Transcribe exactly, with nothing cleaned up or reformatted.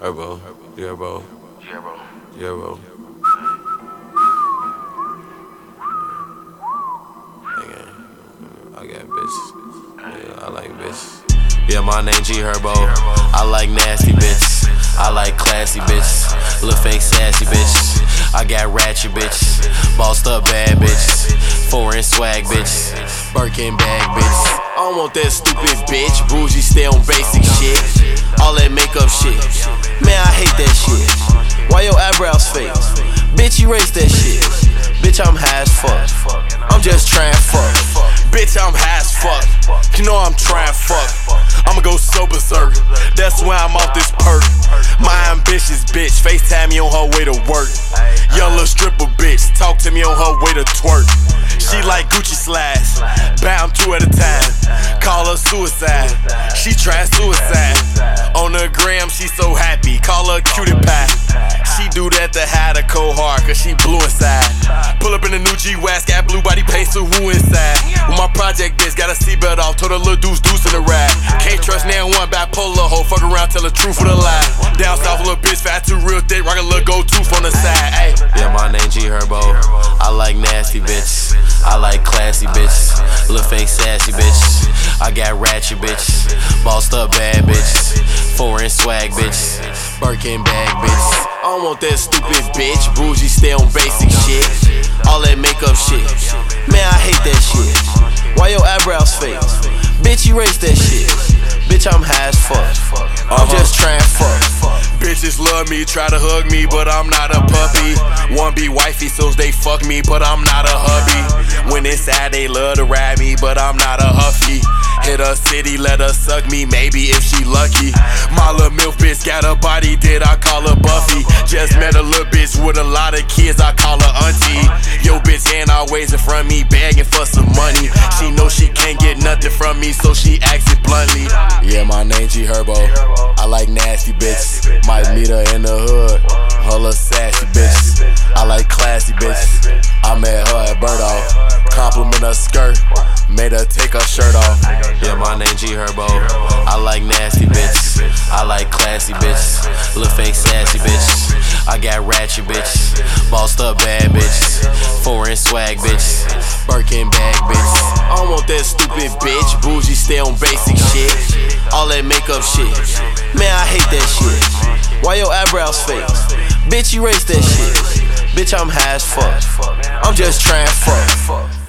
Herbo, Herbo, Herbo. I got bitches. Yeah, I like bitches. Yeah, my name G Herbo. I like nasty bitches. I like classy bitches. Lil' fake sassy bitches. I got ratchet bitches. Bossed up bad bitches. Foreign swag bitches. Birkin bag bitches. I don't want that stupid bitch. Bougie, stay on basic shit. All that makeup shit. Man, I hate that shit. Why your eyebrows fake? Bitch, erase that shit. Bitch, I'm high as fuck. I'm just trying fuck. Bitch, I'm high as fuck. You know I'm trying fuck. I'ma go so berserk. That's why I'm off this perk. My ambitious bitch, FaceTime me on her way to work. Young little stripper bitch, talk to me on her way to twerk. She like Gucci slides, bound two at a time. Call her suicide, she try suicide. On the gram, she so happy, call her cutie pie. She do that to hide a cold heart, cause she blue inside. Pull up in the new G-Wax, got blue body paint, so who inside? With my project bitch, got a seatbelt off, told her little deuce deuce in the ride. Can't trust now one bipolar hoe, fuck around, tell the truth or the lie. Down south, little bitch, fat too real thick, rock a little gold tooth on the side. Ay. Yeah, my name G Herbo. I like nasty bitches. I like classy bitches. Lil' fake sassy bitches. I got ratchet bitches. Bossed up bad bitches. Foreign swag bitches. Birkin bag bitches. I don't want that stupid bitch. Bougie, stay on basic shit. All that makeup shit. Man, I hate that shit. Why your eyebrows fake? Bitch, erase that shit. Bitch, I'm high as fuck. I'm just trying fuck. Bitches love me, try to hug me, but I'm not a puppy. Wanna be wifey, so they fuck me, but I'm not a hubby. When inside, they love to ride me, but I'm not a huffy. Hit her city, let her suck me, maybe if she lucky. My little milf bitch got a body, did I call her Buffy? Just met a little bitch with a lot of kids, I call her auntie. Yo bitch hand always in front of me, begging for some money. She know she can't get nothing from me, so she acts it bluntly. Yeah, my name G Herbo. I like nasty bitches. Might meet her in the hood. Her little sassy bitches. I like classy bitches. I met her at Birdoff. Compliment her skirt. Made her take her shirt off. Yeah, my name G Herbo. I like nasty bitches. I like classy bitches. Lil' fake sassy bitches. I got ratchet bitches. Bossed up bad bitches. Foreign swag bitches. Birkin bag bitches. I don't want that stupid bitch. Bougie, stay on basic shit. All that makeup shit. Man, I hate that shit. Why your eyebrows fake? Bitch, erase that shit. Bitch, I'm high as fuck. I'm just trying fuck.